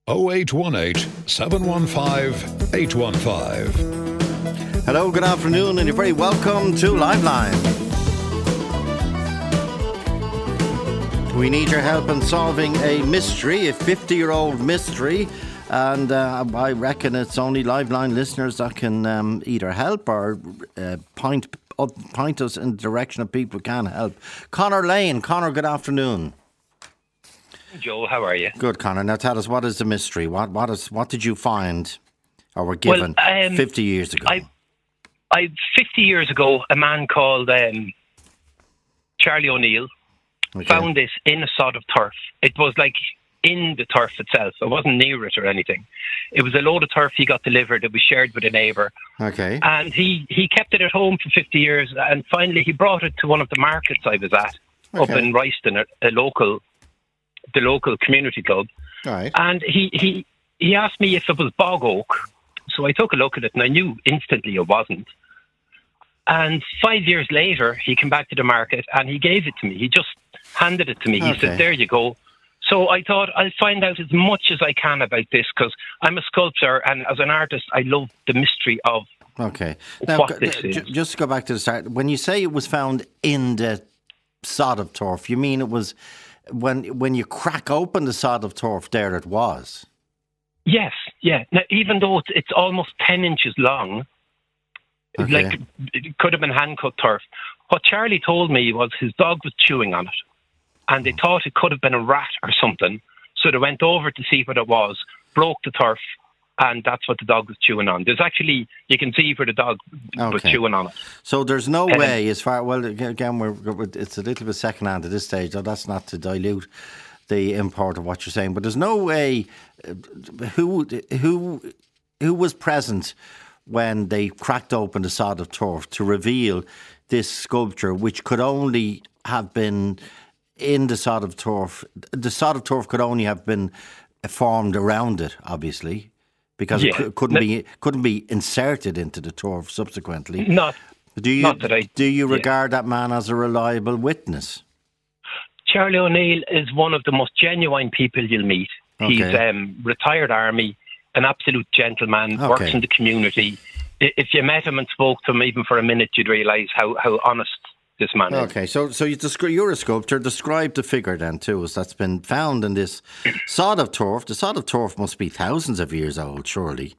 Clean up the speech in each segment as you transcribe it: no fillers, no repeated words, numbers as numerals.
0818 715 815. Hello, good afternoon, and you're very welcome to Liveline. We need your help in solving a mystery, a 50-year-old mystery, and I reckon it's only Liveline listeners that can either help or point us in the direction of people who can help. Conor Lane. Conor, good afternoon. Joe, how are you? Good, Conor. Now tell us, what is the mystery? What did you find or were given 50 years ago? 50 years ago, a man called Charlie O'Neill found this in a sod of turf. It was like in the turf itself. It wasn't near it or anything. It was a load of turf he got delivered. It was shared with a neighbour. Okay. And he kept it at home for 50 years, and finally he brought it to one of the markets I was at up in Royston, the local community club. Right. And he asked me if it was bog oak. So I took a look at it and I knew instantly it wasn't. And 5 years later, he came back to the market and he gave it to me. He just handed it to me. He said, there you go. So I thought I'll find out as much as I can about this, because I'm a sculptor, and as an artist, I love the mystery of what this is. Just to go back to the start, when you say it was found in the sod of turf, you mean it was when you crack open the sod of turf, there it was? Yes, yeah. Now, even though it's almost 10 inches long, like it could have been hand-cut turf. What Charlie told me was his dog was chewing on it, and they thought it could have been a rat or something. So they went over to see what it was, broke the turf, and that's what the dog was chewing on. There's actually, you can see where the dog was chewing on it. So there's no way, as far, well, again, it's a little bit second-hand at this stage, so that's not to dilute the import of what you're saying, but there's no way who was present when they cracked open the sod of turf to reveal this sculpture, which could only have been in the sod of turf. The sod of turf could only have been formed around it, obviously, because it couldn't be inserted into the turf subsequently. Do you regard that man as a reliable witness? Charlie O'Neill is one of the most genuine people you'll meet. He's retired army, an absolute gentleman, works in the community. If you met him and spoke to him even for a minute, you'd realise how honest this man is. Okay, so you're a sculptor. Describe the figure then to us that's been found in this sod of turf. The sod of turf must be thousands of years old, surely.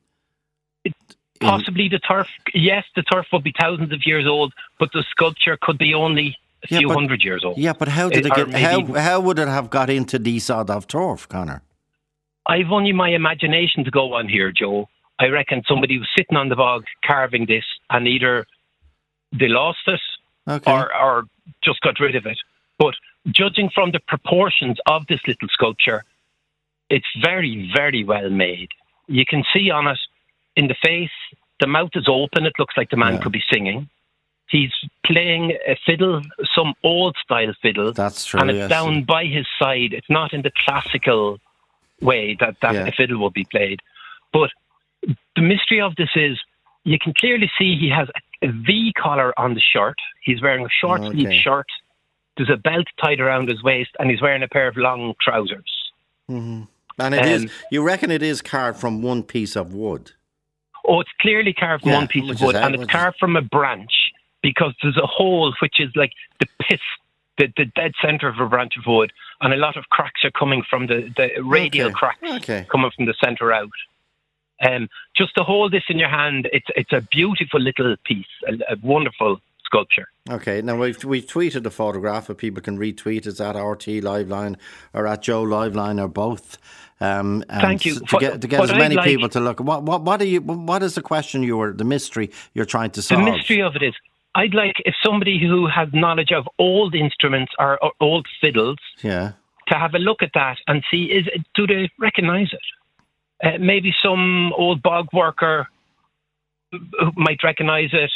Possibly the turf. Yes, the turf would be thousands of years old, but the sculpture could be only a few hundred years old. Yeah, but how did it get? How would it have got into the sod of turf, Conor? I've only my imagination to go on here, Joe. I reckon somebody was sitting on the bog carving this, and either they lost it or just got rid of it. But judging from the proportions of this little sculpture, it's very, very well made. You can see on it, in the face, the mouth is open. It looks like the man could be singing. He's playing a fiddle, some old-style fiddle. That's true, and it's down by his side. It's not in the classical way that a fiddle would be played. But the mystery of this is, you can clearly see he has a V collar on the shirt. He's wearing a short-sleeved shirt. There's a belt tied around his waist, and he's wearing a pair of long trousers. Mm-hmm. And it is. You reckon it is carved from one piece of wood? Oh, it's clearly carved from one piece of wood, and it's carved from a branch, because there's a hole which is like the pith, the dead centre of a branch of wood, and a lot of cracks are coming from the radial cracks coming from the centre out. Just to hold this in your hand, it's a beautiful little piece, a wonderful sculpture. Okay, now we've tweeted a photograph, if people can retweet. It's at RT Liveline or at Joe Liveline or both. Thank you. To get as many people to look. What is the question the mystery you're trying to solve? The mystery of it is, I'd like if somebody who has knowledge of old instruments or old fiddles to have a look at that and see, do they recognise it? Maybe some old bog worker who might recognise it.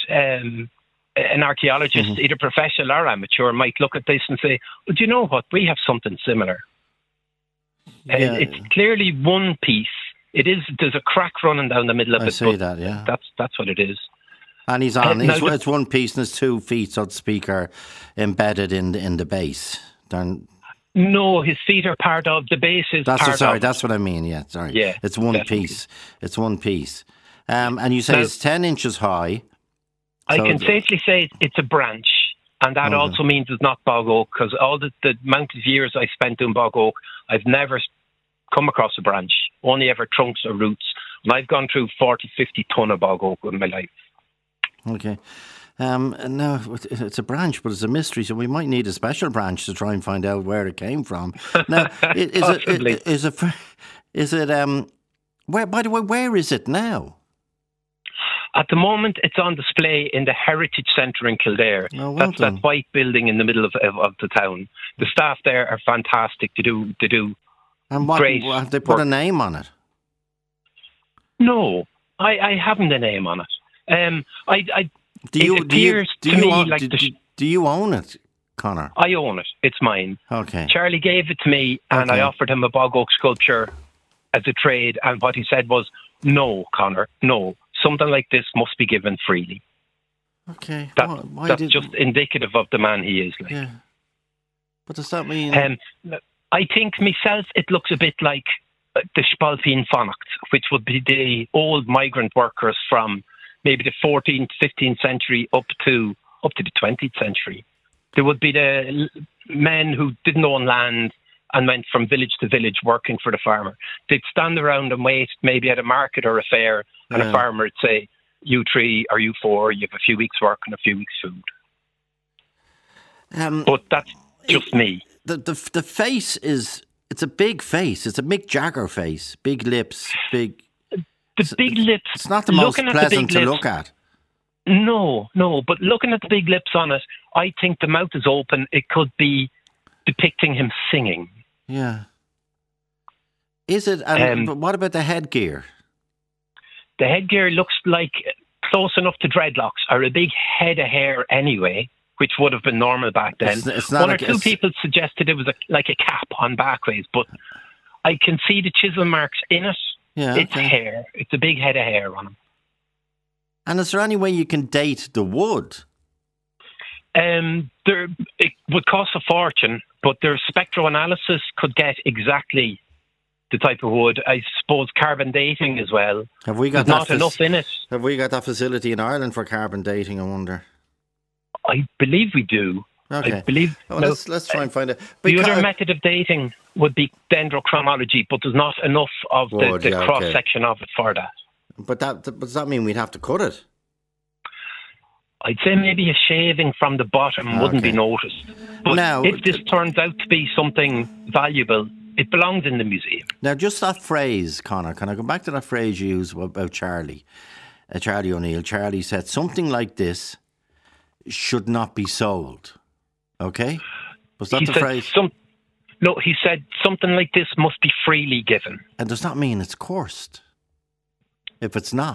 An archaeologist, either professional or amateur, might look at this and say, well, do you know what? We have something similar. It's clearly one piece. There's a crack running down the middle of it. I see that, yeah. That's what it is. And he's on. It's one piece and his 2 feet, so to speak, are embedded in the base. No, his feet are part of the base. Is that's what I mean. Yeah, sorry. Yeah, it's one definitely. piece. It's one piece. And you say it's 10 inches high. I can safely say it's a branch, and that also means it's not bog oak, because all the amount of years I spent doing bog oak, I've never come across a branch, only ever trunks or roots. And I've gone through 40, 50 ton of bog oak in my life. Okay. No, it's a branch, but it's a mystery, so we might need a special branch to try and find out where it came from. Now, is it where? By the way, where is it now? At the moment, it's on display in the Heritage Centre in Kildare. Oh, well That's done. that white building in the middle of the town. The staff there are fantastic. They do And great. Have they put a name on it? No, I haven't a name on it. Do you own it, Conor? I own it. It's mine. Okay. Charlie gave it to me, and Okay. I offered him a bog oak sculpture as a trade. And what he said was, "No, Conor, no. Something like this must be given freely." Okay. That's just indicative of the man he is. Like. Yeah. But does that mean? I think myself, it looks a bit like the Spalpeen Connacht, which would be the old migrant workers from maybe the 14th, 15th century up to the 20th century. There would be the men who didn't own land and went from village to village working for the farmer. They'd stand around and wait, maybe at a market or a fair, and a farmer would say, "You three or you four, you have a few weeks' work and a few weeks' food." But that's just me. The face it's a big face. It's a Mick Jagger face. Big lips, big. The big lips. It's not the most pleasant to look at. No. But looking at the big lips on it, I think the mouth is open. It could be depicting him singing. Yeah. Is it? But what about the headgear? The headgear looks like close enough to dreadlocks, or a big head of hair anyway, which would have been normal back then. It's not One or two people suggested it was like a cap on backways, but I can see the chisel marks in it. Yeah, it's hair. It's a big head of hair on him. And is there any way you can date the wood? It would cost a fortune, but their spectroanalysis could get exactly the type of wood. I suppose carbon dating as well. Have we got not enough in it? Have we got that facility in Ireland for carbon dating, I wonder? I believe we do. Okay. I believe. Well, let's try and find it. The other method of dating would be dendrochronology, but there's not enough of the cross-section of it for that. But does that mean we'd have to cut it? I'd say maybe a shaving from the bottom wouldn't be noticed. But now, if this turns out to be something valuable, it belongs in the museum. Now, just that phrase, Conor, can I go back to that phrase you used about Charlie? Charlie O'Neill. Charlie said something like this should not be sold. Okay? Was that the phrase? No, he said something like this must be freely given. And does that mean it's coursed? If it's not?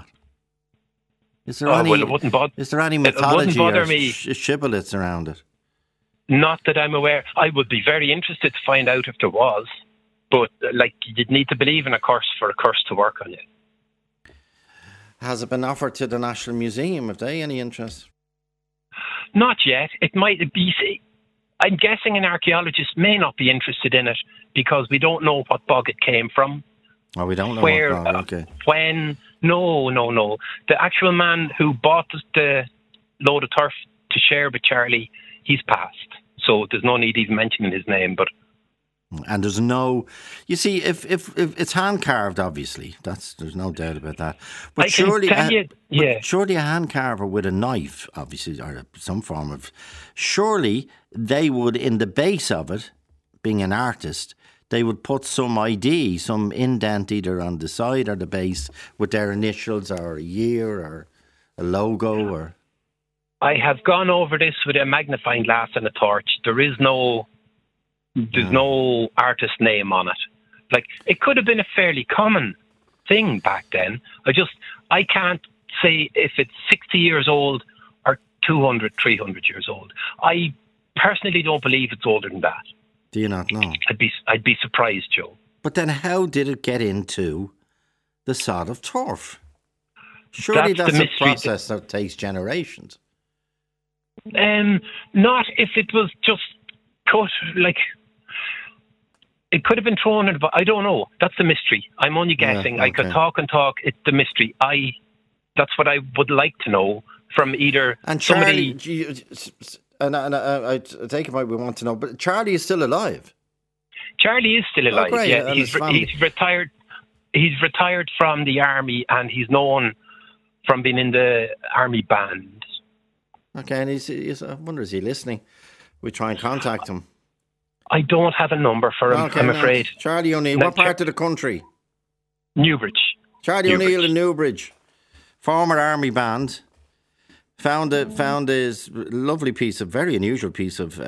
Is there any mythology or shibboleths around it? Not that I'm aware. I would be very interested to find out if there was. But you'd need to believe in a curse for a curse to work on you. Has it been offered to the National Museum? Have they any interest? Not yet. It might be. I'm guessing an archaeologist may not be interested in it because we don't know what bog it came from. Oh, we don't know where, what bog, okay. When. No. The actual man who bought the load of turf to share with Charlie, he's passed. So there's no need even mentioning his name. And there's no, you see, if it's hand carved, obviously, there's no doubt about that. But surely a hand carver with a knife, obviously, or some form of, surely they would, in the base of it, being an artist, they would put some ID, some indent either on the side or the base with their initials or a year or a logo or. I have gone over this with a magnifying glass and a torch. There's no artist name on it. It could have been a fairly common thing back then. I can't say if it's 60 years old or 200, 300 years old. I personally don't believe it's older than that. Do you not know? I'd be surprised, Joe. But then how did it get into the sod of turf? Surely that's a process that takes generations. Not if it was just cut. It could have been thrown in, but I don't know. That's the mystery. I'm only guessing. Yeah, okay. I could talk and talk. It's the mystery. That's what I would like to know from either and somebody. Charlie, I take it we want to know, but Charlie is still alive. Charlie is still alive. great. Yeah, And he's retired. He's retired from the army, and he's known from being in the army band. Okay, and he's I wonder, is he listening? We try and contact him. I don't have a number for him, I'm afraid. Charlie O'Neill, what part of the country? Newbridge. Charlie O'Neill in Newbridge, former army band. Found his lovely piece, a very unusual piece of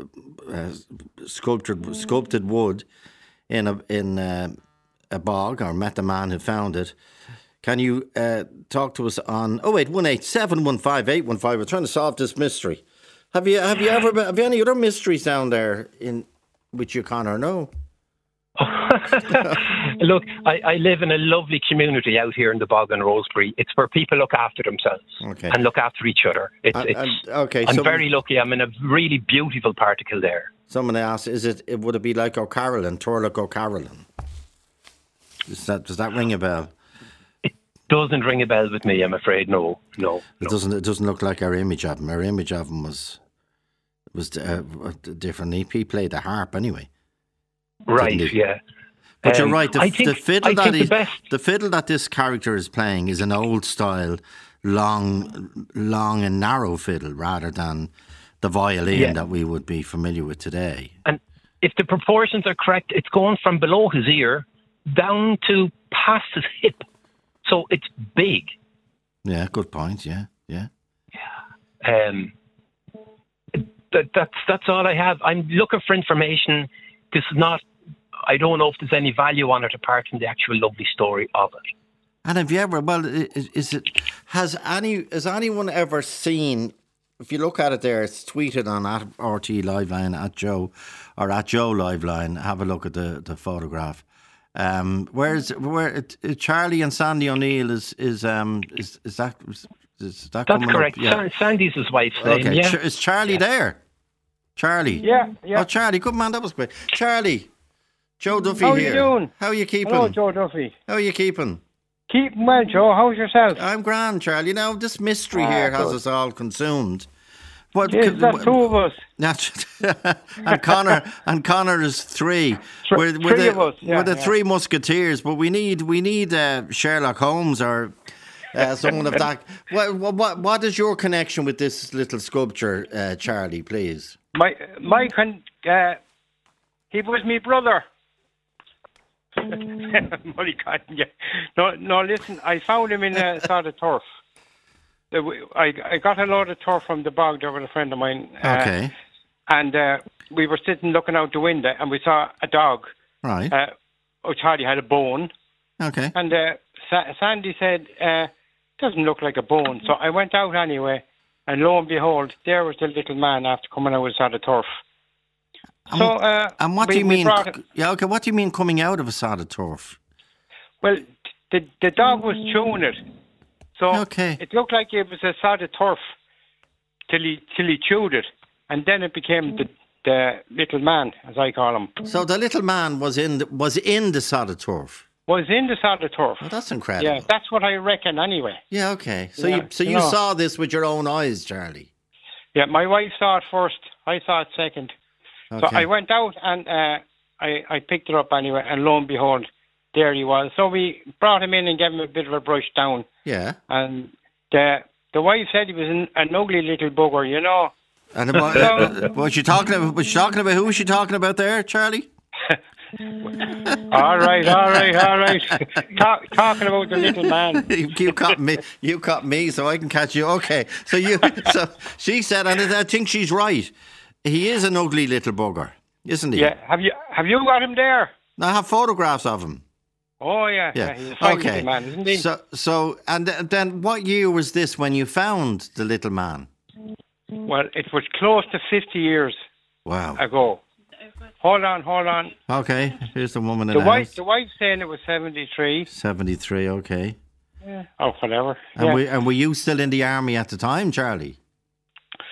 sculpted wood in a bog, or met the man who found it. Can you talk to us on 0818 715 815? We're trying to solve this mystery. Have you any other mysteries down there in which you, Conor, know? Look, I live in a lovely community out here in the bog in Rosebery. It's where people look after themselves and look after each other. I'm very lucky. I'm in a really beautiful part of Kildare. Someone asked, would it be like O'Carolan, Turlough O'Carolan? Does that ring a bell? It doesn't ring a bell with me, I'm afraid. No. It doesn't look like our image of him. Our image of him was different. He played the harp anyway. Right, yeah. But you're right. The fiddle that this character is playing is an old style, long and narrow fiddle, rather than the violin that we would be familiar with today. And if the proportions are correct, it's going from below his ear down to past his hip, so it's big. Yeah, good point. Yeah. That's all I have. I'm looking for information. This is not. I don't know if there's any value on it apart from the actual lovely story of it. And have you ever? Well, has anyone ever seen? If you look at it there, it's tweeted on at RT Liveline at Joe or at Joe Liveline. Have a look at the photograph. Where Charlie and Sandy O'Neill is that? That's correct. Yeah. Sandy's his wife's name. Okay. Yeah. Is Charlie there? Charlie. Yeah. Oh, Charlie. Good man. That was quick. Charlie. Joe Duffy here. How are you doing? How are you keeping? Hello, Joe Duffy. How are you keeping? Keeping well, Joe. How's yourself? I'm grand, Charlie. Now, this mystery here has us all consumed. Yes, that's two of us. and Conor is three. We're three of us. We're the three musketeers, but we need Sherlock Holmes or someone of that. What is your connection with this little sculpture, Charlie? Please. He was my brother. No, listen, I found him in a sod of turf. I got a load of turf from the bog there with a friend of mine. Okay. And we were sitting looking out the window and we saw a dog. Right. Charlie had a bone. Okay. And Sandy said, doesn't look like a bone. So I went out anyway, and lo and behold, there was the little man after coming out with a sod of turf. And what do you mean? What do you mean coming out of a sod of turf? Well, the dog was chewing it, so it looked like it was a sod of turf till he chewed it, and then it became the little man, as I call him. So the little man was in the sod of turf. Was in the sod of turf. Oh, that's incredible. Yeah, that's what I reckon. Anyway. Yeah. Okay. So you saw this with your own eyes, Charlie. Yeah, my wife saw it first. I saw it second. Okay. So I went out and I picked it up anyway, and lo and behold, there he was. So we brought him in and gave him a bit of a brush down. Yeah. And the wife said he was an ugly little bugger, you know. And was she talking about? Who was she talking about there, Charlie? All right. Talking about the little man. You caught me, so I can catch you. Okay. So she said, and I think she's right. He is an ugly little bugger, isn't he? Yeah. Have you got him there? I have photographs of him. Oh yeah. He's a fine little man, isn't he? So and then what year was this when you found the little man? Well, it was close to 50 years. Wow. Ago. Hold on. Okay, here's the woman in the house. The wife's saying it was 73. 73, okay. Yeah. Oh, whatever. And were you still in the army at the time, Charlie?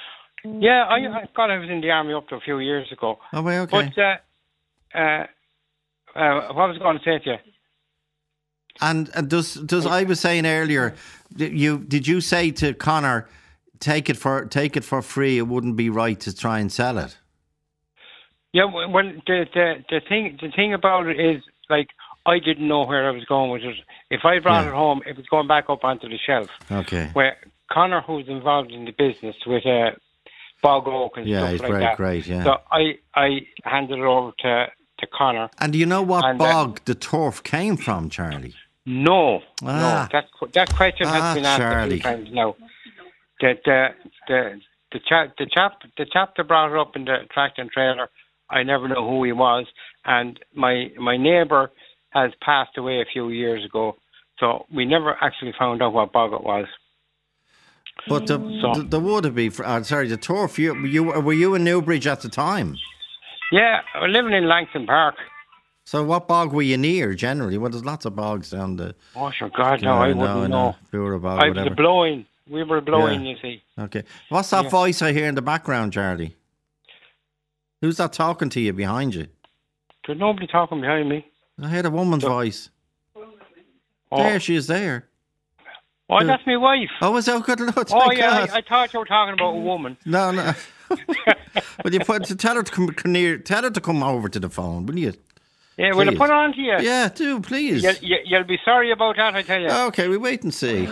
Yeah, I was in the army up to a few years ago. Oh, well, okay. But what was I going to say to you? And does I was saying earlier, did you say to Connor, take it for free? It wouldn't be right to try and sell it. Yeah, well, the thing about it is, like, I didn't know where I was going with it. If I brought it home, it was going back up onto the shelf. Okay. Where Connor, who's involved in the business with Bog Oak and stuff like that. Great, yeah. So I handed it over to Connor. And do you know what bog the turf came from, Charlie? No. That question has been asked Charlie. a few times now. The chap that brought it up in the tractor and trailer, I never know who he was, and my neighbour has passed away a few years ago, so we never actually found out what bog it was. But the would have been, the turf. Were you in Newbridge at the time? Yeah, I was living in Langton Park. So what bog were you near generally? Well, there's lots of bogs down the... Oh, sure, God, no, I wouldn't know. Bog, I was blowing. We were blowing, you see. Okay. What's that voice I hear in the background, Charlie? Who's that talking to you behind you? There's nobody talking behind me. I heard a woman's voice. Oh. There, she is there. Oh, that's my wife. Oh, is that good? Oh, yeah, I thought you were talking about a woman. No. Well, tell her to come near. Tell her to come over to the phone, will you? Yeah, will I put it on to you? Yeah, do, please. You'll be sorry about that, I tell you. Okay, we wait and see.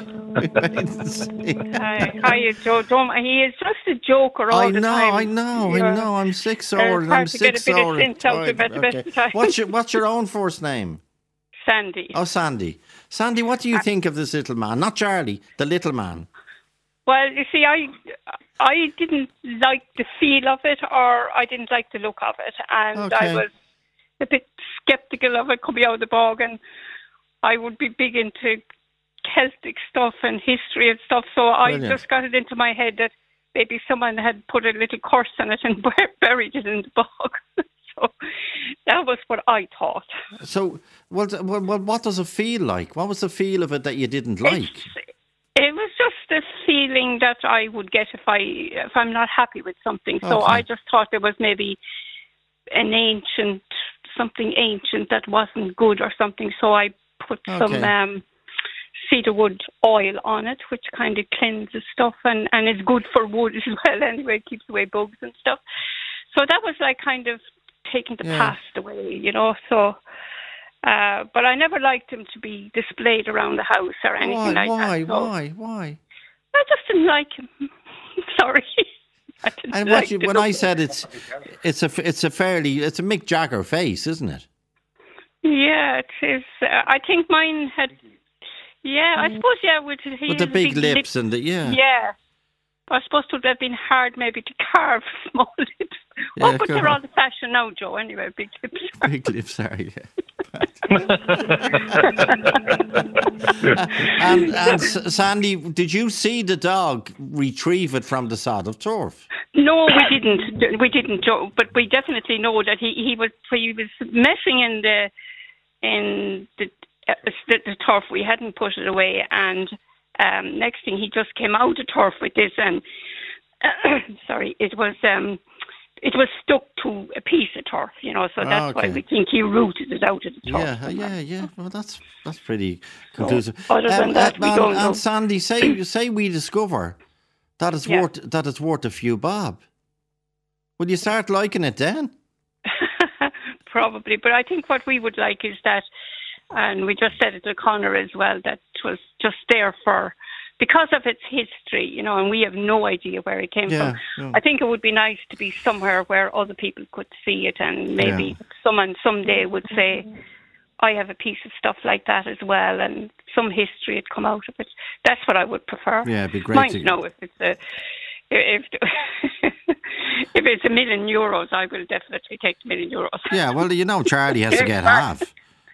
Hiya, Joe. He is just a joker all the time. I know. I'm 6 hours. I'm 6 hours. What's your own first name? Sandy. Oh, Sandy. Sandy, what do you think of this little man? Not Charlie, the little man. Well, you see, I didn't like the feel of it, or I didn't like the look of it, and I was a bit sceptical of it coming out of the bog, and I would be big into Celtic stuff and history and stuff, so I just got it into my head that maybe someone had put a little curse on it and buried it in the bog. So that was what I thought. So, well, what does it feel like? What was the feel of it that you didn't like? It was just a feeling that I would get if I'm not happy with something. So I just thought there was maybe something ancient that wasn't good or something. So I put some cedarwood oil on it, which kind of cleanses stuff and is good for wood as well. Anyway, it keeps away bugs and stuff. So that was like kind of taking the past away, So, but I never liked him to be displayed around the house or anything like that. Why? I just didn't like him. Sorry. When I said it's a Mick Jagger face, isn't it? Yeah, it is. I think mine had. Yeah, I suppose. With the big lips and the Yeah. I suppose it would have been hard maybe to carve small lips. Yeah, but they're all the fashion now, Joe, anyway, big lips. Big lips, sorry. and Sandy, did you see the dog retrieve it from the sod of turf? No, we didn't, Joe, but we definitely know that he was messing in the turf. We hadn't put it away, and next thing he just came out of turf with this, and it was stuck to a piece of turf, so that's why we think he rooted it out of the turf. Yeah. Well, that's pretty conclusive. So, other than that, we don't know. And Sandy, say we discover that it's worth a few bob. Will you start liking it then? Probably, but I think what we would like is that, and we just said it to Connor as well, that it was just there because of its history, and we have no idea where it came from. Yeah. I think it would be nice to be somewhere where other people could see it, and maybe someone someday would say, I have a piece of stuff like that as well, and some history had come out of it. That's what I would prefer. Yeah, it'd be great to know if it's if it's €1 million, I will definitely take the €1 million. Yeah, well, Charlie has to get half.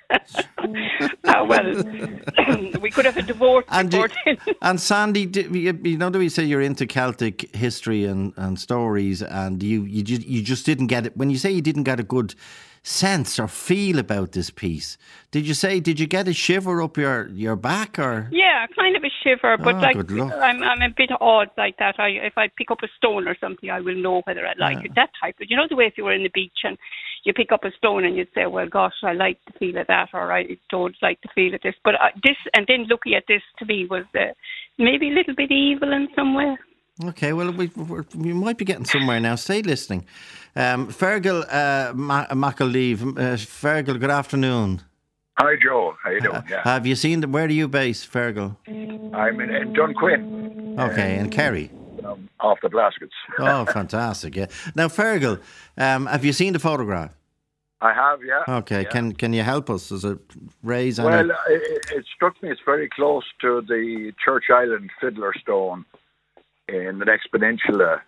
We could have a divorce before then. And Sandy, do we say you're into Celtic history and stories, and you just didn't get it when you say you didn't get a good sense or feel about this piece? Did you get a shiver up your back or? Yeah, kind of a shiver, but good luck. I'm a bit odd like that. If I pick up a stone or something, I will know whether I like it. That type of, the way if you were in the beach and you pick up a stone and you'd say, well, gosh, I like the feel of that, or I don't like the feel of this. But this, and then looking at this to me was maybe a little bit evil in some way. Okay, well, we might be getting somewhere now. Stay listening. Fergal McAleave. Fergal, good afternoon. Hi, Joe. How you doing? Yeah. Have you seen where are you based, Fergal? I'm in Dunquin. Okay, in Kerry. Off the Blaskets. Oh, fantastic! Yeah. Now, Fergal, have you seen the photograph? I have, yeah. Okay, yeah. Can you help us? Does it raise? Well, it struck me it's very close to the Church Island Fiddler Stone in the next peninsula.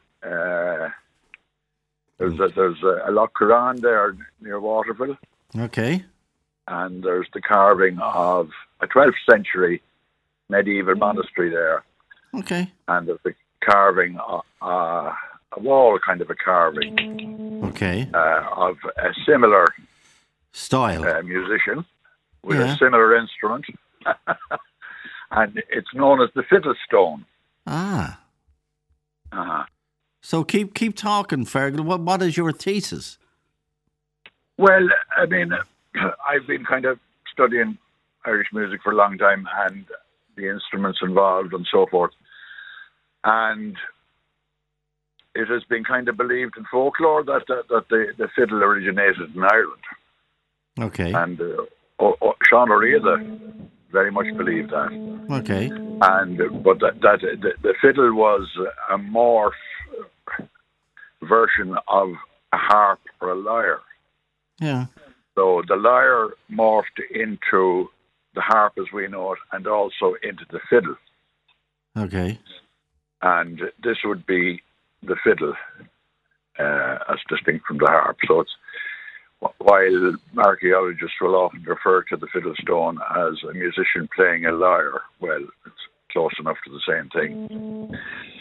There's a Loch Curran there near Waterville. Okay. And there's the carving of a 12th century medieval monastery there. Okay. And there's the carving, a wall kind of a carving. Okay. Of a similar style musician with a similar instrument. And it's known as the Fiddle Stone. Ah. Uh-huh. So keep talking, Fergal. What is your thesis? Well, I mean, I've been kind of studying Irish music for a long time and the instruments involved and so forth. And it has been kind of believed in folklore that the fiddle originated in Ireland. Okay. And Sean O'Riordan very much believed that. Okay. But the fiddle was a morph version of a harp or a lyre. Yeah. So the lyre morphed into the harp as we know it, and also into the fiddle. Okay. And this would be the fiddle as distinct from the harp. So it's while archaeologists will often refer to the fiddle stone as a musician playing a lyre, well, it's close enough to the same thing.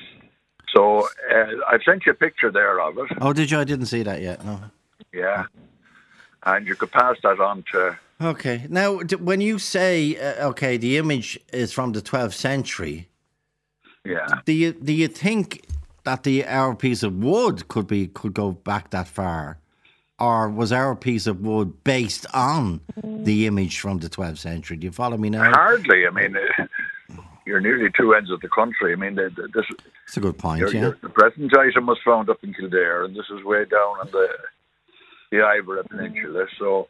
So I've sent you a picture there of it. Oh, did you? I didn't see that yet. No. Yeah. And you could pass that on to... Okay. Now, when you say, the image is from the 12th century... Yeah. Do you think that our piece of wood could go back that far? Or was our piece of wood based on the image from the 12th century? Do you follow me now? Hardly. I mean, you're nearly two ends of the country. I mean, this... That's a good point, yeah. The present item was found up in Kildare, and this is way down on the Iveragh Peninsula. So,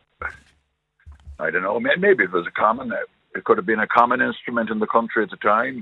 I don't know. Maybe it was it could have been a common instrument in the country at the time.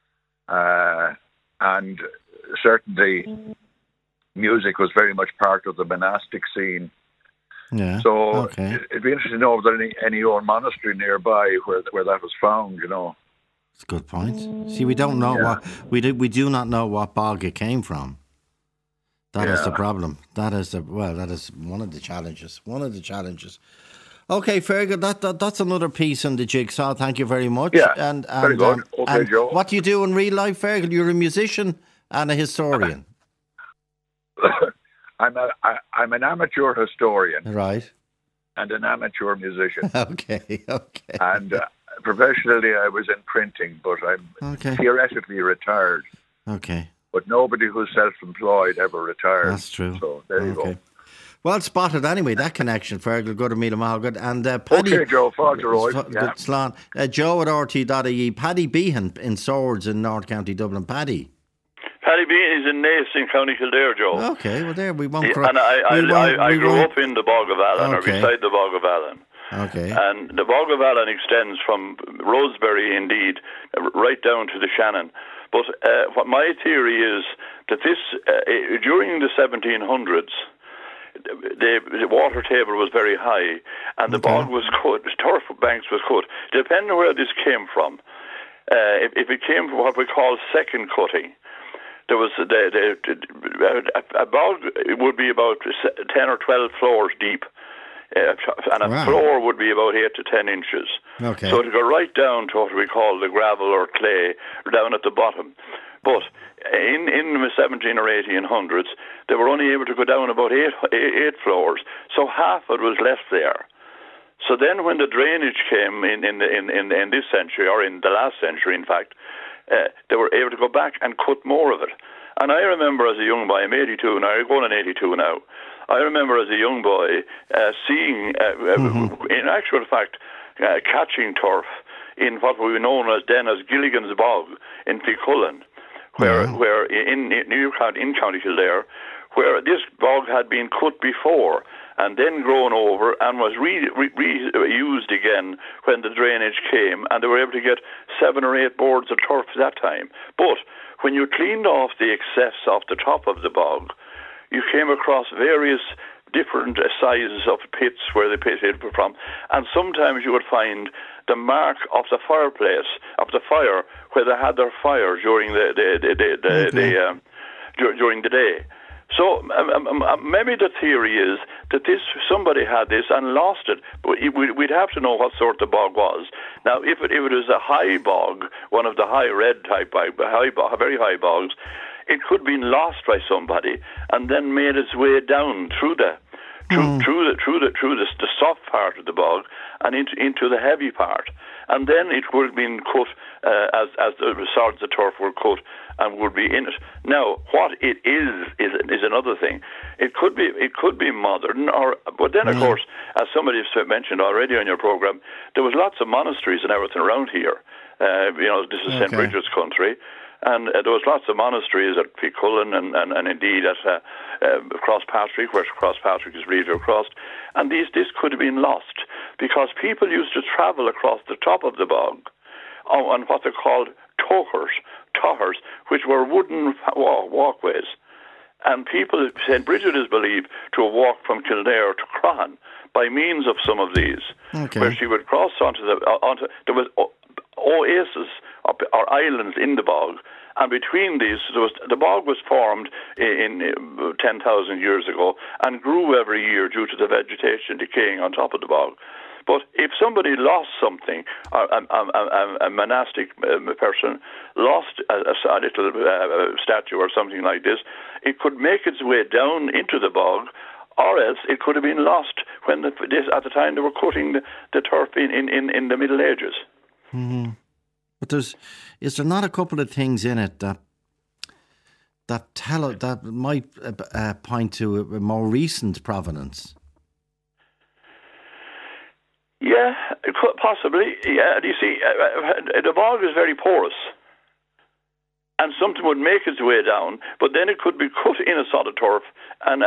And certainly music was very much part of the monastic scene. Yeah. So it'd be interesting to know if there's any old monastery nearby where that was found, That's a good point. See, we don't know we do not know what bog it came from. That is the problem. That is one of the challenges. Okay, Fergal, that's another piece in the jigsaw. Thank you very much. Yeah, and very good. Okay, Joe. What do you do in real life, Fergal? You're a musician and a historian. I'm an amateur historian. Right. And an amateur musician. Okay. And professionally, I was in printing, but I'm theoretically retired. Okay. But nobody who's self-employed ever retires. That's true. So there you go. Well spotted anyway, that connection, Fergal. Good to meet him all good. And Paddy... Okay, Joe, Falteroy. Good slán. Joe at RT.ie. Paddy Behan in Swords in North County Dublin. Paddy. Paddy Behan is in Naas in County Kildare, Joe. Okay, well there, we won't... And I grew up in the Bog of Allen, or beside the Bog of Allen. Okay. And the Bog of Allen extends from Roseberry, indeed, right down to the Shannon. But what my theory is that this, during the 1700s, the water table was very high, and the bog was cut, the turf banks was cut. Depending on where this came from, if it came from what we call second cutting, there was a bog would be about 10 or 12 floors deep, and a floor would be about 8 to 10 inches. Okay. So to go right down to what we call the gravel or clay, down at the bottom. But in the 17 or 1800s, they were only able to go down about eight floors, so half of it was left there. So then when the drainage came in this century, or in the last century, in fact, they were able to go back and cut more of it. And I remember as a young boy, I'm 82 now, I'm going on 82 now, I remember as a young boy seeing, in actual fact, catching turf in what we known as then as Gilligan's Bog in Pecullen, where in New County, in County Kildare, where this bog had been cut before and then grown over and was reused again when the drainage came, and they were able to get 7 or 8 boards of turf at that time. But when you cleaned off the excess off the top of the bog, you came across various different sizes of pits where the pit had from, and sometimes you would find the mark of the fireplace, of the fire, where they had their fire during during the day. So maybe the theory is that somebody had this and lost it, but we'd have to know what sort the bog was. Now, if it was a high bog, one of the high red type, very high bogs, it could have been lost by somebody and then made its way down through the soft part of the bog and into the heavy part, and then it would have been cut as the sods of turf were cut and would be in it. Now, what it is another thing. It could be modern, but then of course, as somebody mentioned already on your program, there was lots of monasteries and everything around here. This is St. Bridget's country. And there was lots of monasteries at Pecullen and indeed at Crosspatrick, where Crosspatrick is Riva Cross. And this could have been lost because people used to travel across the top of the bog on what they called tohers, which were wooden walkways. And people, St. Bridget is believed to have walked from Kildare to Croghan by means of some of these, where she would cross onto there was oases or islands in the bog, and between these, the bog was formed in 10,000 years ago and grew every year due to the vegetation decaying on top of the bog. But if somebody lost something, a monastic person lost a little statue or something like this, it could make its way down into the bog, or else it could have been lost when at the time they were cutting the turf in the Middle Ages. Mm-hmm. But is there not a couple of things in it that might point to a more recent provenance? Yeah, possibly. Yeah, you see, the bog is very porous, and something would make its way down, but then it could be cut in a sod of turf and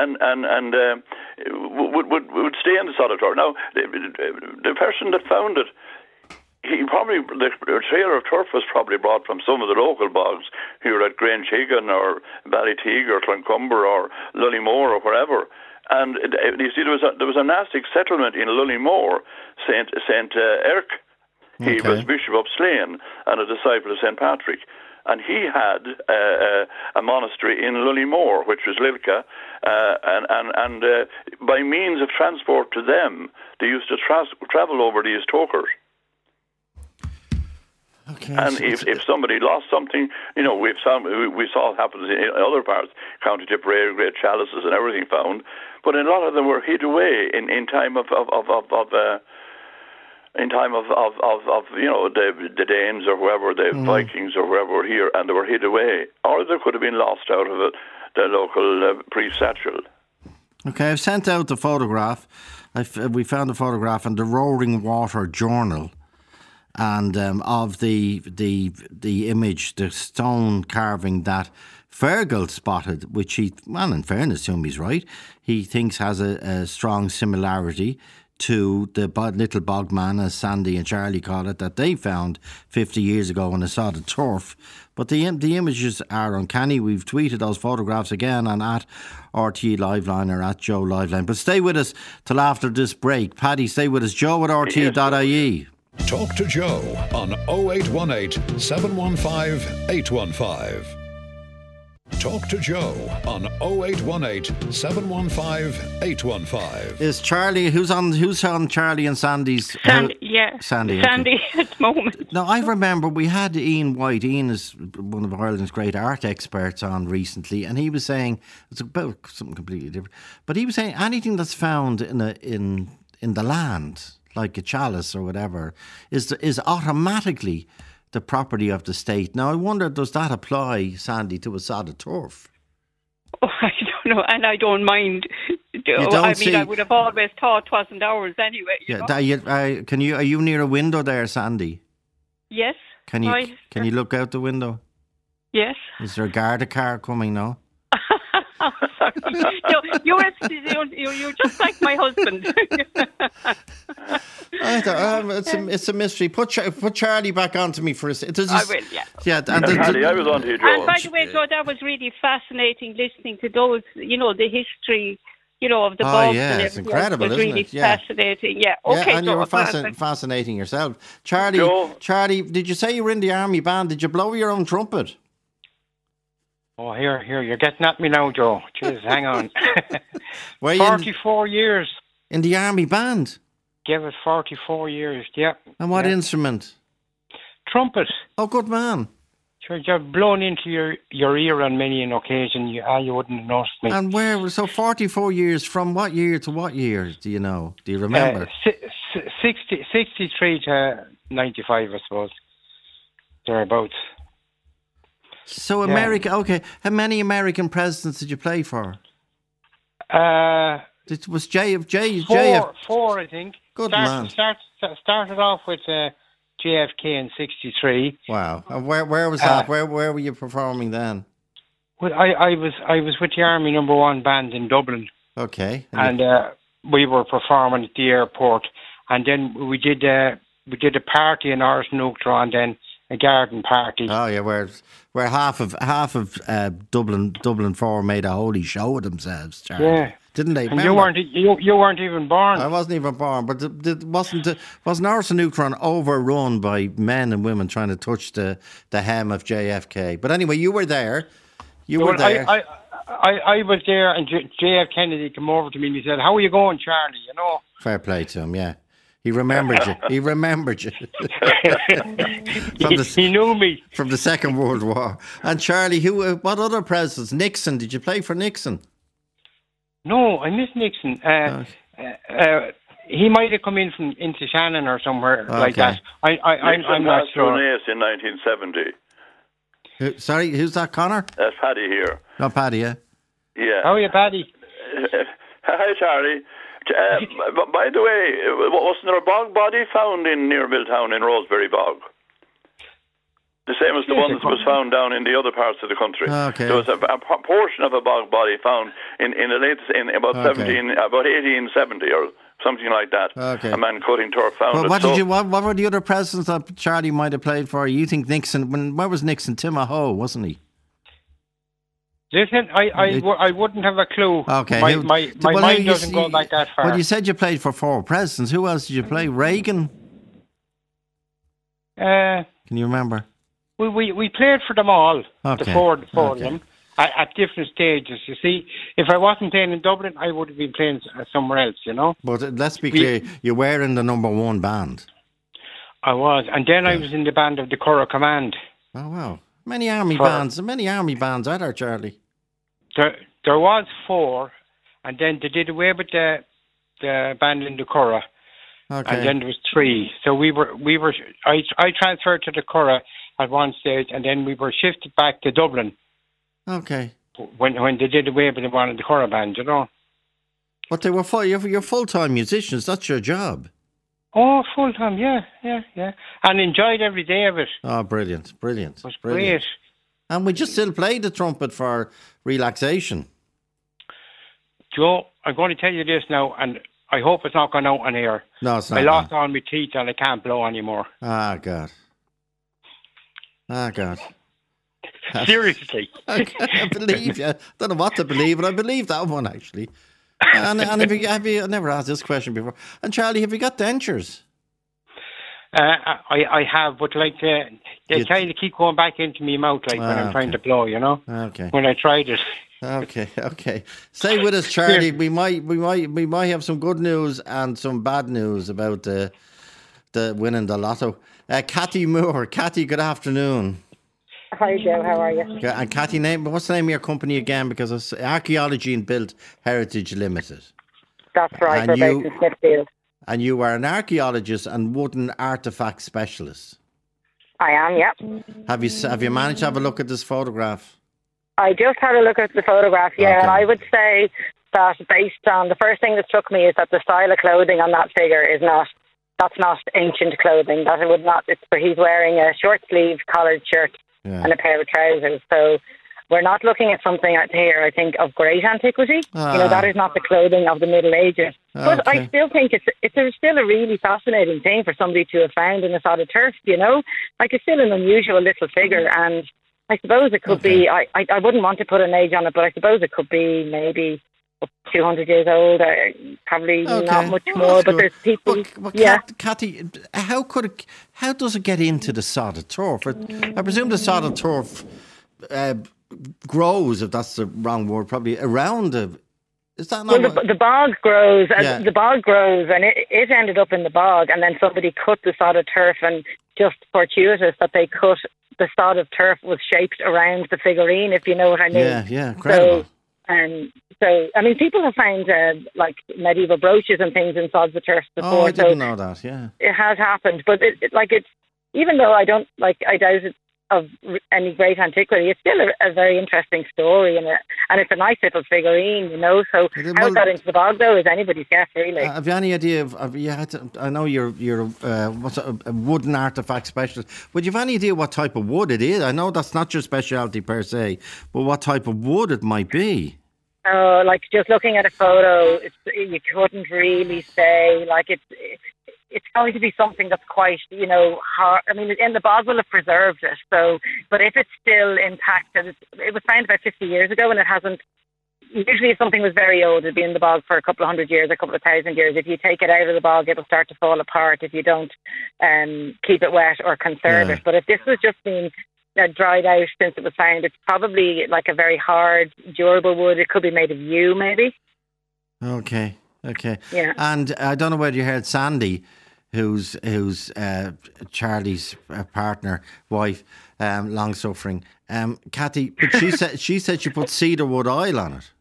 would stay in the sod of turf. Now, the person that found it, the trailer of turf was probably brought from some of the local bogs here at Grange Higgin or Ballyteague or Cloncumber or Lullymore or wherever. And you see, there was a monastic settlement in Lullymore, Saint Eric. He was Bishop of Slane and a disciple of St. Patrick. And he had a monastery in Lullymore, which was Lilka, and by means of transport to them, they used to travel over these tokers. Okay, and if somebody lost something, we saw it happen in other parts, County Tipperary, great chalices and everything found, but a lot of them were hid away in time of the Danes or whoever, the Vikings or whoever were here, and they were hid away, or there could have been lost out of the local priest satchel. Okay, I've sent out the photograph. We found the photograph in the Roaring Water Journal. And of the image, the stone carving that Fergal spotted, which he, well, in fairness to him, he's right, he thinks has a strong similarity to the little bogman, as Sandy and Charlie call it, that they found 50 years ago on a sod of turf. But the images are uncanny. We've tweeted those photographs again on at RTE Liveline or at Joe Liveline. But stay with us till after this break. Paddy, stay with us. Joe at RTE.ie. Talk to Joe on 0818 715 815. Talk to Joe on 0818 715 815. Is Charlie, who's on Charlie and Sandy's? Sandy, Sandy at the moment. Now, I remember we had Ian White. Ian is one of Ireland's great art experts on recently, and he was saying, it's about something completely different, but he was saying anything that's found in the land, like a chalice or whatever, is automatically the property of the state. Now, I wonder, does that apply, Sandy, to a sod of turf? Oh, I don't know, and I don't mind. I would have always thought it wasn't ours anyway. Are you near a window there, Sandy? Yes. Can you look out the window? Yes. Is there a Garda car coming now? You're just like my husband. It's a mystery. Put Charlie back onto me for a second. I will, yeah. Yeah, Charlie, I was on to you, Joe. And by the way, Joe, that was really fascinating listening to those, the history, of the bogs. Yeah, and it's incredible, isn't it? Really fascinating. Yeah, okay. Yeah, and you were fascinating yourself. Charlie, did you say you were in the army band? Did you blow your own trumpet? Oh, here, you're getting at me now, Joe. Jeez, hang on. 44 years. In the army band? Give it 44 years, yeah. And what instrument? Trumpet. Oh, good man. Sure, you've blown into your ear on many an occasion. You wouldn't have noticed me. And so 44 years, from what year to what year, do you know? Do you remember? 63 to 95, I suppose. Thereabouts. So America, okay. How many American presidents did you play for? It was JFK. Four, I think. Good man. Started off with JFK in 63. Wow. And where was that? Where were you performing then? Well, I was with the Army No. 1 band in Dublin. Okay. And we were performing at the airport, and then we did a party in Arsenuchtra, and then a garden party. Oh yeah, where half of Dublin 4 made a holy show of themselves, Charlie. Yeah, didn't they? And you weren't even born. I wasn't even born, but wasn't Arsenuchra overrun by men and women trying to touch the hem of JFK? But anyway, you were there. You were there. I was there, and JF Kennedy came over to me and he said, "How are you going, Charlie?" Fair play to him. Yeah. He remembered you. He remembered you. He knew me. From the Second World War. And Charlie, what other presidents? Nixon, did you play for Nixon? No, I miss Nixon. He might have come into Shannon or somewhere like that. I'm not sure. In 1970. Sorry, who's that, Connor? That's Paddy here. Oh, Paddy, yeah. Yeah. How are you, Paddy? Hi, Charlie. By the way, wasn't there a bog body found near Milltown in Roseberry Bog? The same as the one that was found down in the other parts of the country. Okay. There was a portion of a bog body found in about 1870 or something like that. Okay. A man cutting turf found it. What were the other presidents that Charlie might have played for? You think Nixon? Where was Nixon? Timahoe, wasn't he? Listen, I wouldn't have a clue. Okay. My mind doesn't go back that far. Well, you said you played for 4 presidents. Who else did you play? Reagan? Can you remember? We played for them all. Okay. The four of them at different stages. You see, if I wasn't playing in Dublin, I would have been playing somewhere else. But let's be clear, you were in the No. 1 band. I was, and then I was in the band of the Curragh Command. Oh wow. Many army bands are there, Charlie? There was 4, and then they did away with the band in the Curragh, and then there was 3. So I transferred to the Curragh at one stage, and then we were shifted back to Dublin. Okay. When they did away with the one in the Curragh band, But they were you're full-time musicians. That's your job. Oh, full time, yeah, and enjoyed every day of it. Oh, brilliant! It was great. And we just still play the trumpet for relaxation. Joe, I'm going to tell you this now, and I hope it's not going out on air. No, it's not. I lost all my teeth and I can't blow anymore. Ah, God. Seriously. I can't believe you. I don't know what to believe, but I believe that one, actually. And have you, I never asked this question before. And Charlie, have you got dentures? I have, but like They kind of keep going back into my mouth like when I'm trying to blow, you know. Okay. When I tried it. Okay. Stay with us, Charlie. We might have some good news and some bad news about the winning the lotto. Cathy Moore. Cathy, good afternoon. Hi, Joe. How are you? Yeah, and Cathy, what's the name of your company again? Because it's Archaeology and Built Heritage Limited. That's right. We're based in Smithfield. And you are an archaeologist and wooden artefact specialist. I am, yep. Have you managed to have a look at this photograph? I just had a look at the photograph, yeah, okay. And I would say that based on the first thing that struck me is that the style of clothing on that figure that's not ancient clothing. That it would not. He's wearing a short sleeve collared shirt and a pair of trousers. So we're not looking at something out here, I think, of great antiquity. That is not the clothing of the Middle Ages. But I still think it's still a really fascinating thing for somebody to have found in a sod of turf, Like, it's still an unusual little figure, and I suppose it could be, I wouldn't want to put an age on it, but I suppose it could be maybe 200 years old, probably not much more, but there's people... Cathy, how does it get into the sod of turf? I presume the sod of turf... grows, if that's the wrong word, probably around the... Is that not... Well, the bog grows, and the bog grows, and it ended up in the bog, and then somebody cut the sod of turf, and just fortuitous that they cut the sod of turf was shaped around the figurine, if you know what I mean. Yeah, incredible. So, I mean, people have found like medieval brooches and things in sods of turf before. Oh, I didn't know that. Yeah, it has happened, but it's even though I doubt it of any great antiquity, it's still a very interesting story, and it's a nice little figurine, So how it got into the bog, though, is anybody's guess, really. Have you any idea I know you're a wooden artefact specialist. Would you have any idea what type of wood it is? I know that's not your specialty per se, but what type of wood it might be? Like just looking at a photo, you couldn't really say. Like it's going to be something that's quite, hard. I mean, and the bog will have preserved it. So, but if it's still intact, and it was found about 50 years ago, and it hasn't. Usually, if something was very old, it'd be in the bog for a couple of hundred years, a couple of thousand years. If you take it out of the bog, it'll start to fall apart if you don't keep it wet or conserve it. But if this was just being dried out since it was found, it's probably like a very hard, durable wood. It could be made of yew, maybe. Okay. Yeah. And I don't know whether you heard Sandy, who's Charlie's partner, wife, long suffering. Cathy, but she said she put cedarwood oil on it.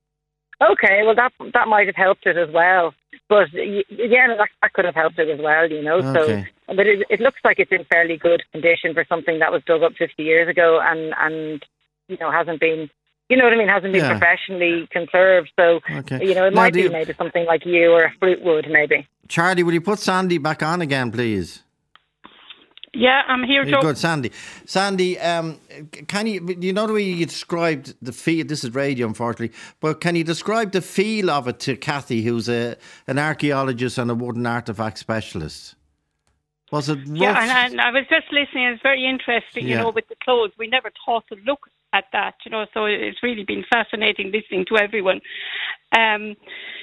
Okay, well that might have helped it as well. But that could have helped it as well, Okay. So, but it looks like it's in fairly good condition for something that was dug up 50 years ago, and hasn't been. You know what I mean? Hasn't been professionally conserved. So, it might be made of something like yew or a fruit wood, maybe. Charlie, will you put Sandy back on again, please? Yeah, I'm here, Joe. Good, Sandy. Sandy, can you know the way you described the feel? This is radio, unfortunately, but can you describe the feel of it to Cathy, who's an archaeologist and a wooden artefact specialist? Was it rough? Yeah, and I was just listening. It's very interesting, with the clothes. We never thought to look at that, so it's really been fascinating listening to everyone. It's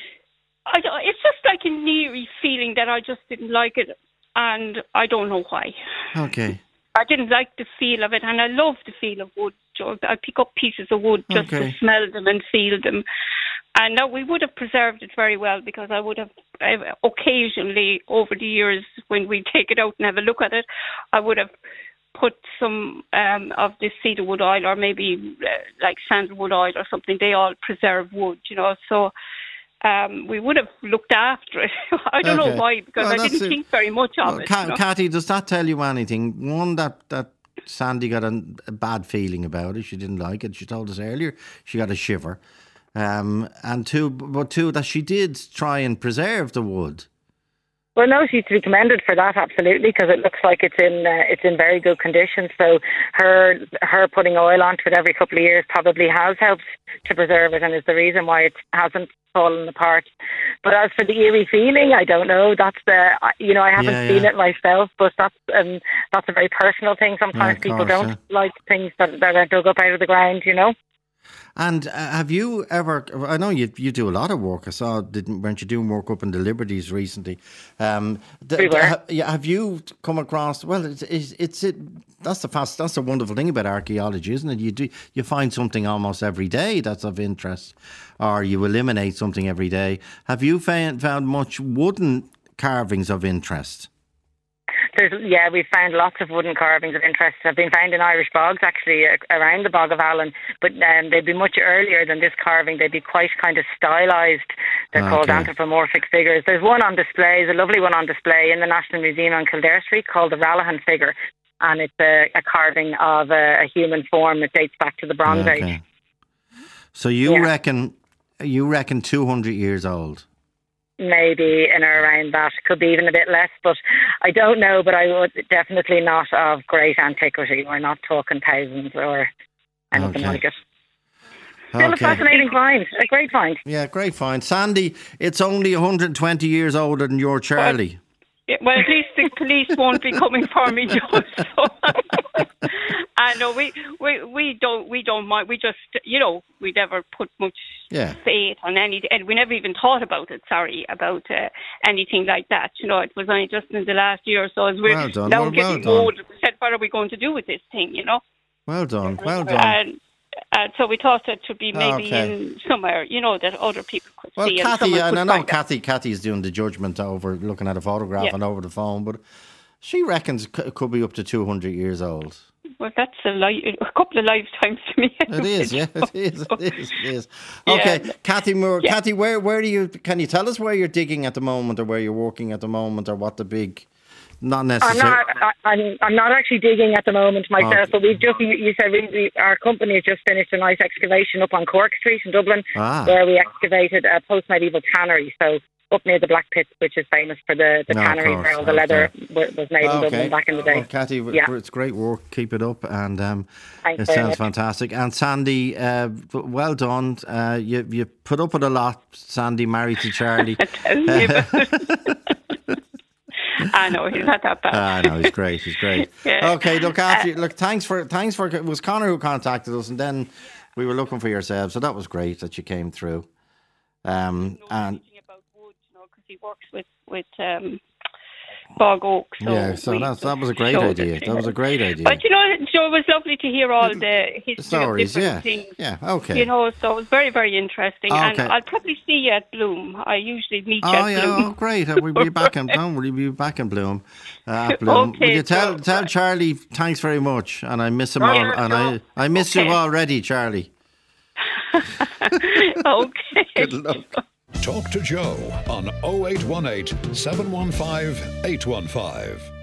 just like an eerie feeling that I just didn't like it, and I don't know why. Okay. I didn't like the feel of it, and I love the feel of wood. I pick up pieces of wood just to smell them and feel them. And now we would have preserved it very well, because I would have occasionally over the years, when we take it out and have a look at it, I would have put some of this cedarwood oil, or maybe like sandalwood oil or something. They all preserve wood, so we would have looked after it. I don't know why, because I didn't think very much of it. Cathy, does that tell you anything? One, that Sandy got a bad feeling about it. She didn't like it. She told us earlier she got a shiver. And two, that she did try and preserve the wood. Well, no, she's to be commended for that, absolutely, because it looks like it's in very good condition. So her putting oil onto it every couple of years probably has helped to preserve it, and is the reason why it hasn't fallen apart. But as for the eerie feeling, I don't know. That's I haven't seen it myself, but that's a very personal thing. Sometimes people don't like things that are dug up out of the ground, And have you ever? I know you do a lot of work. I saw, weren't you doing work up in the Liberties recently? We were. Have you come across? Well, the wonderful thing about archaeology, isn't it? You find something almost every day that's of interest, or you eliminate something every day. Have you found much wooden carvings of interest? We've found lots of wooden carvings of interest. Have been found in Irish bogs, actually, around the Bog of Allen, but they'd be much earlier than this carving. They'd be quite kind of stylised. They're called anthropomorphic figures. There's one on display, there's a lovely one on display in the National Museum on Kildare Street called the Ralaghan figure, and it's a carving of a human form that dates back to the Bronze Age. So you reckon 200 years old? Maybe in or around that. Could be even a bit less, but I don't know. But I would definitely not of great antiquity. We're not talking thousands or anything like it. Still a fascinating find. A great find. Yeah, great find. Sandy, it's only 120 years older than your Charlie. Well, at least the police won't be coming for me, Joe. I know we don't mind. We just, we never put much faith on anything, and we never even thought about it. About anything like that. It was only just in the last year or so as we're now getting old. We said, what are we going to do with this thing? Well done. And so we thought it should be maybe in somewhere, that other people could see. Well, Kathy, and I know Kathy's doing the judgment over looking at a photograph and over the phone, but she reckons it could be up to 200 years old. Well, that's a couple of lifetimes to me. It is, yeah. It is. Okay, yeah. Kathy Moore. Yeah. Kathy, where do you? Can you tell us where you're digging at the moment, or where you're working at the moment, or what the big? Not necessarily. I'm not actually digging at the moment myself, but we've just, you said our company has just finished a nice excavation up on Cork Street in Dublin, where we excavated a post-medieval tannery. So up near the Black Pits, which is famous for the tannery where all the leather was made in Dublin back in the day. Kathy, it's great work. Keep it up, and it sounds fantastic. And Sandy, well done. You put up with a lot, Sandy, married to Charlie. I know, he's not that bad. I know, he's great. Yeah. Okay, look, thanks for it was Conor who contacted us, and then we were looking for yourselves, so that was great that you came through. And about wood, because he works with bog oak. So that was a great idea. That was a great idea. But Joe, it was lovely to hear all the history stories, of different things. Yeah, okay. So it was very, very interesting. Okay. And I'll probably see you at Bloom. I usually meet you at Bloom. Oh, great. We'll be back in Bloom. We'll be back in Bloom. At Bloom. Okay, will you tell Charlie thanks very much, and I miss him I miss you already, Charlie. Okay. Good luck. Talk to Joe on 0818 715 815.